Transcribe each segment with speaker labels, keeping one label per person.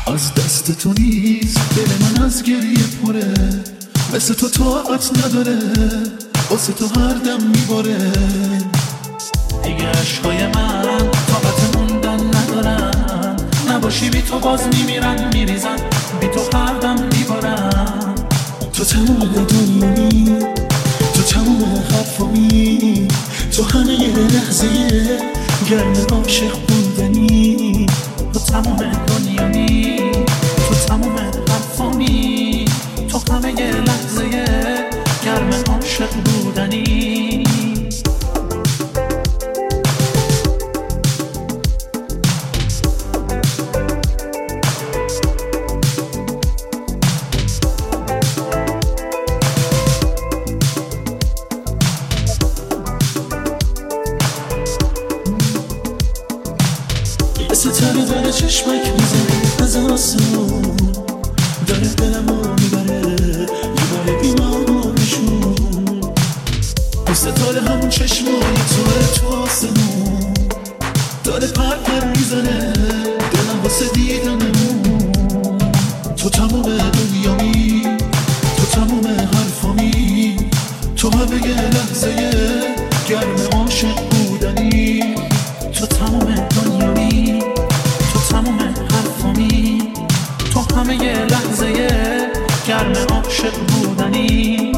Speaker 1: از دست تو نیست دل من از گریه پره، مثل تو طاقت نداره، واسه تو هر دم میباره. دیگه عشقای من طاقت موندن ندارن، نباشی بی تو باز میمیرن میریزن، بی تو هر دم میبارن. تو تموم دنیایی، تو تموم حرفامی، تو همه یه لحظه گرم عاشق بودنی. تو تموم دنیایی، تو تموم حرفامی، تو همه یه لحظه گرم عاشق بودنی. ستاره داره چشمک میزنه از آسمون، داره دلمو میبره بیمارشون. اون ستاره همون چشمای تو آسمون، داره پر میزنه دلم واسه دیدنمون. تو تموم دنیامی، تو تموم حرفامی، تو همه یه لحظه گرم عاشق بودنی. تو تموم دنیامی، تو تموم حرفامی، تو همه یه لحظه گرم عاشق بودنی.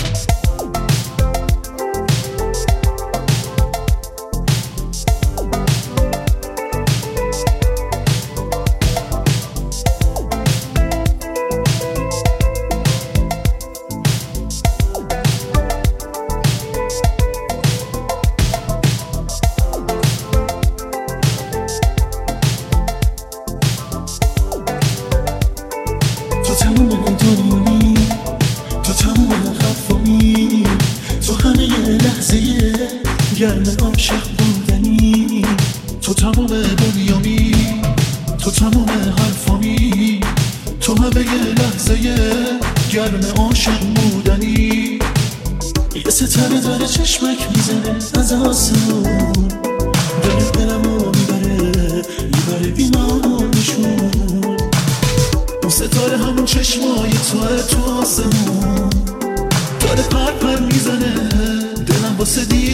Speaker 1: تموم دنیایی، تو تموم حرفامی، تو همه یه لحظه گرم عاشق بودنی. تو تموم دنیامی، تو تموم حرفامی، تو همه یه لحظه گرم عاشق بودنی. یه ستاره داره چشمک میزنه از آسمون، داره دلمو میبره بیمارشون. اون ستاره همون چشمای تو آسمون، داره پر میزنه دلم واسه